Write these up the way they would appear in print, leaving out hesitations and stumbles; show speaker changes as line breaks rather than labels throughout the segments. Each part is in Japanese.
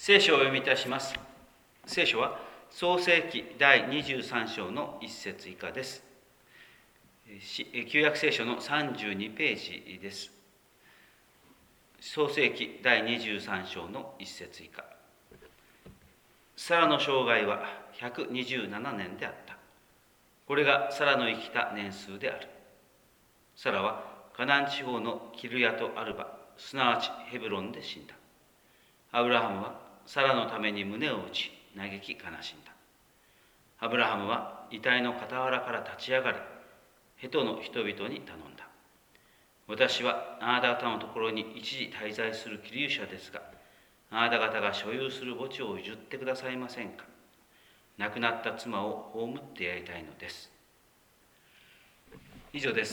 聖書をお読みいたします。聖書は創世記第23章の1節以下です。旧約聖書の32ページです。創世記第23章の1節以下。サラの生涯は127年であった。これがサラの生きた年数である。サラはカナン地方のキルヤトアルバ、すなわちヘブロンで死んだ。アブラハムはサラのために胸を打ち、嘆き悲しんだ。アブラハムは遺体の傍らから立ち上がり、ヘトの人々に頼んだ。私はあなた方のところに一時滞在する寄留者ですが、あなた方が所有する墓地を譲ってくださいませんか。亡くなった妻を葬ってやりたいのです。以上です。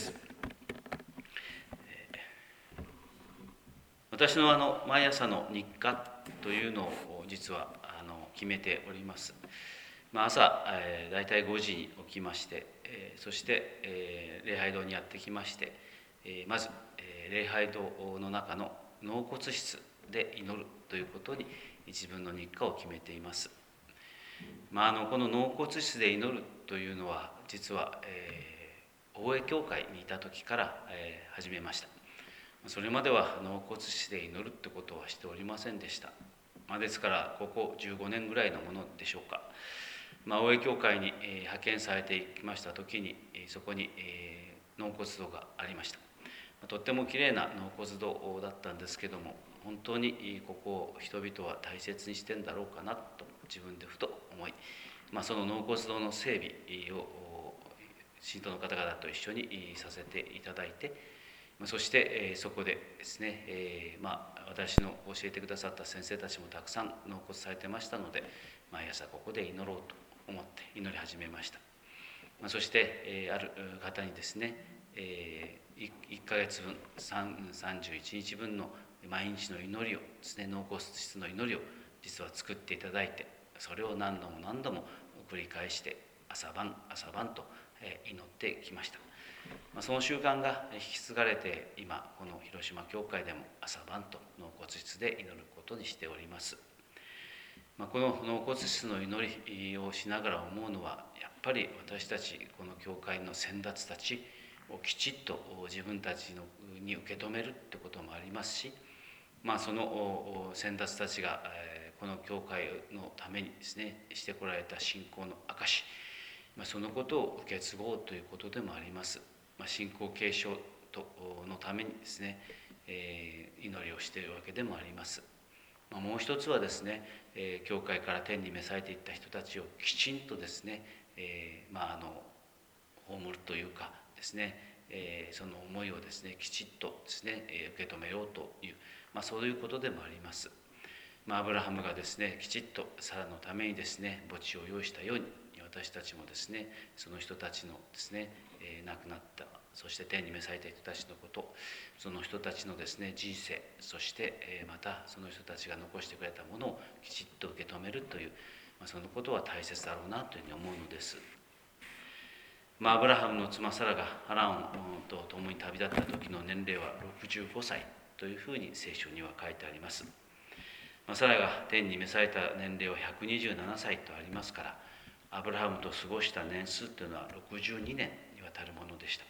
私の毎朝の日課というのを実は決めております。朝だいたい5時に起きまして、そして礼拝堂にやってきまして、まず礼拝堂の中の納骨室で祈るということに自分の日課を決めています。この納骨室で祈るというのは実は大江教会にいた時から始めました。それまでは納骨室で祈るってことはしておりませんでした。ですからここ15年ぐらいのものでしょうか。大江教会に派遣されていきました時にそこに納骨堂がありました。とってもきれいな納骨堂だったんですけども、本当にここを人々は大切にしてんだろうかなと自分でふと思い、その納骨堂の整備を信徒の方々と一緒にさせていただいて、そしてそこでですね、私の教えてくださった先生たちもたくさん納骨されてましたので、毎朝ここで祈ろうと思って祈り始めました。そしてある方にですね、1ヶ月分31日分の毎日の祈りをですね、納骨室の祈りを実は作っていただいて、それを何度も何度も繰り返して朝晩と祈ってきました。その習慣が引き継がれて、今この広島教会でも朝晩と納骨室で祈ることにしております。この納骨室の祈りをしながら思うのは、やっぱり私たちこの教会の先達たちをきちっと自分たちに受け止めるってこともありますし、その先達たちがこの教会のためにですねしてこられた信仰の証、そのことを受け継ごうということでもあります。信仰継承のためにですね、祈りをしているわけでもあります。もう一つはですね、教会から天に召されていった人たちをきちんとですね、葬るというかですね、その思いをですねきちっとですね受け止めようという、そういうことでもあります。アブラハムがですねきちっとサラのためにですね墓地を用意したように、私たちもですねその人たちのですね亡くなった、そして天に召された人たちのこと、その人たちのですね人生、そしてまたその人たちが残してくれたものをきちっと受け止めるという、そのことは大切だろうなというふうに思うのです。アブラハムの妻サラがハランと共に旅立った時の年齢は65歳というふうに聖書には書いてあります。サラが天に召された年齢は127歳とありますから、アブラハムと過ごした年数というのは62年にわたるものでした。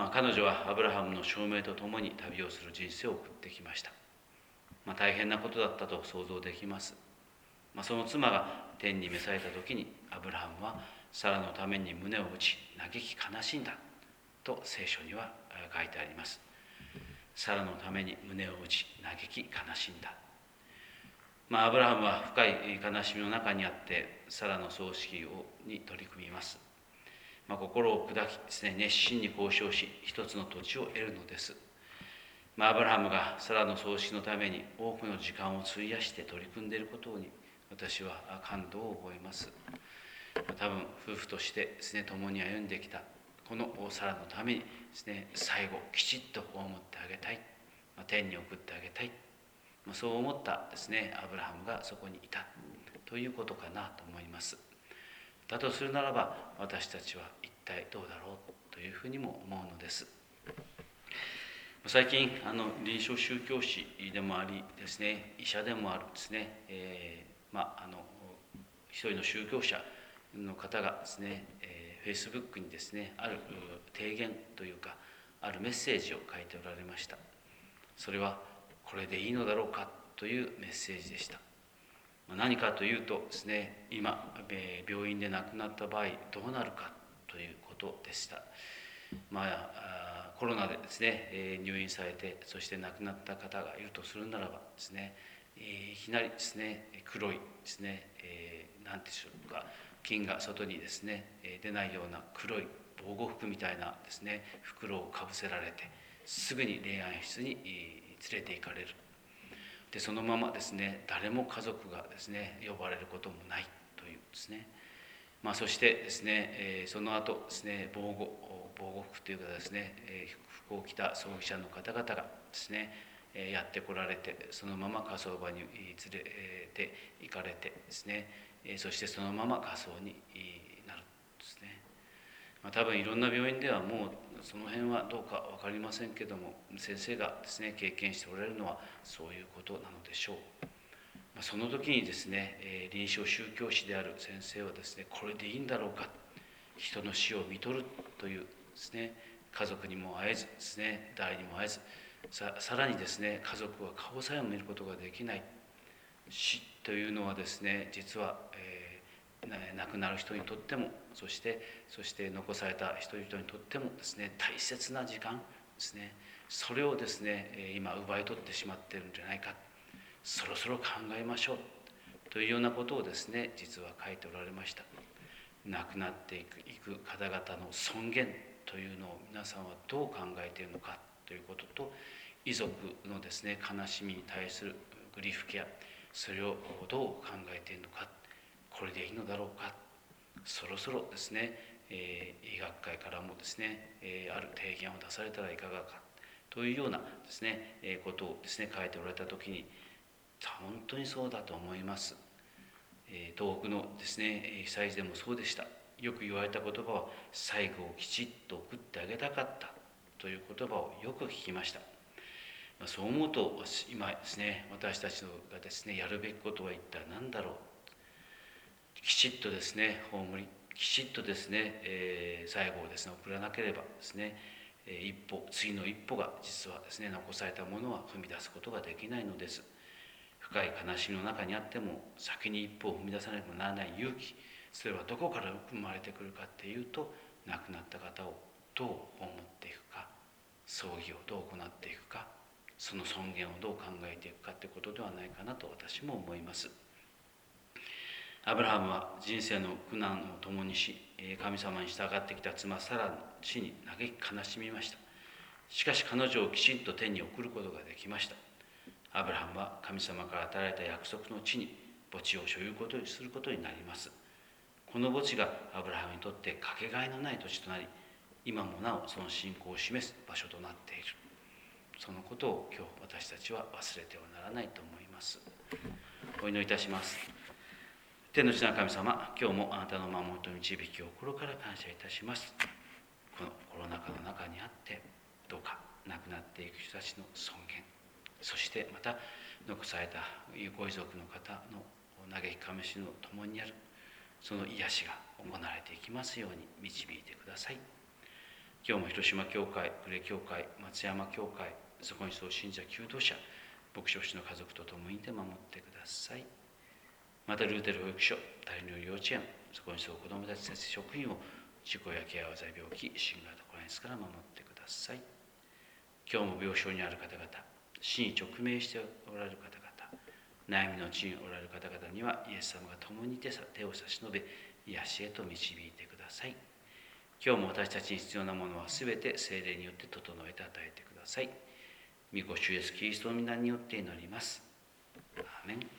彼女はアブラハムの証明とともに旅をする人生を送ってきました。大変なことだったと想像できます。その妻が天に召された時に、アブラハムはサラのために胸を打ち嘆き悲しんだと聖書には書いてあります。サラのために胸を打ち嘆き悲しんだ。アブラハムは深い悲しみの中にあってサラの葬式に取り組みます。心を砕きですね、熱心に交渉し一つの土地を得るのです。アブラハムがサラの葬式のために多くの時間を費やして取り組んでいることに、私は感動を覚えます。多分夫婦としてですね共に歩んできたこのサラのためにですね、最後きちっと葬ってあげたい、天に送ってあげたい、そう思ったですねアブラハムがそこにいたということかなと思います。だとするならば、私たちは一体どうだろうというふうにも思うのです。 最近臨床宗教師でもありですね、医者でもあるですね、一人の宗教者の方がですね、Facebook にですね、ある提言というか、あるメッセージを書いておられました。それは、これでいいのだろうかというメッセージでした。何かというとですね、今、病院で亡くなった場合どうなるかということでした。コロナでですね、入院されて、そして亡くなった方がいるとするならばですね、いきなりですね、黒いですね、何でしょうか、菌が外にですね、出ないような黒い防護服みたいなですね、袋をかぶせられて、すぐに霊安室に連れて行かれる。でそのままですね、誰も家族がですね呼ばれることもないというですね、そしてですね、その後ですね、防護服というかですね、服を着た葬儀者の方々がですね、やってこられて、そのまま火葬場に連れて行かれてですね、そしてそのまま火葬になるですね。多分いろんな病院ではもうその辺はどうか分かりませんけども、先生がですね経験しておられるのはそういうことなのでしょう。その時にですね、臨床宗教師である先生はですね、これでいいんだろうか、人の死を見とるというですね、家族にも会えずですね、誰にも会えず、さらにですね、家族は顔さえも見ることができない。死というのはですね、実は、亡くなる人にとっても、そして残された人々にとってもですね、大切な時間ですね、それをですね、今奪い取ってしまっているんじゃないか、そろそろ考えましょうというようなことをですね、実は書いておられました。亡くなっていく方々の尊厳というのを皆さんはどう考えているのかということと、遺族のですね、悲しみに対するグリーフケア、それをどう考えているのか、これでいいのだろうか、そろそろですね、医学会からもですね、ある提言を出されたらいかがかというようなですね、ことをですね書いておられた時に、本当にそうだと思います。東北のですね被災地でもそうでした。よく言われた言葉は、最後をきちっと送ってあげたかったという言葉をよく聞きました。そう思うと、今ですね、私たちがですねやるべきことは一体何だろう。きちっとですね葬り、きちっとですね、最後をですね送らなければですね、次の一歩が実はですね残されたものは踏み出すことができないのです。深い悲しみの中にあっても、先に一歩を踏み出さなければならない勇気、それはどこから生まれてくるかっていうと、亡くなった方をどう葬っていくか、葬儀をどう行っていくか、その尊厳をどう考えていくかってことではないかなと私も思います。アブラハムは人生の苦難を共にし、神様に従ってきた妻サラの死に嘆き悲しみました。しかし彼女をきちんと天に送ることができました。アブラハムは神様から与えられた約束の地に墓地を所有することになります。この墓地がアブラハムにとってかけがえのない土地となり、今もなおその信仰を示す場所となっている。そのことを今日私たちは忘れてはならないと思います。お祈りいたします。天の地の神様、今日もあなたの守りと導きを心から感謝いたします。このコロナ禍の中にあって、どうか亡くなっていく人たちの尊厳、そしてまた残されたご遺族の方の嘆き悲しみの共にあるその癒しが行われていきますように導いてください。今日も広島教会、呉教会、松山教会、そこにそう信者求道者、牧師の家族と共にいて守ってください。またルーテル保育所、大量幼稚園、そこにそう子どもたち先生職員を事故やケア災病気、新型コロナウイルスから守ってください。今日も病床にある方々、死に直面しておられる方々、悩みの地におられる方々にはイエス様が共に手を差し伸べ、癒しへと導いてください。今日も私たちに必要なものはすべて聖霊によって整えて与えてください。御子主イエスキリストの皆によって祈ります。アーメン。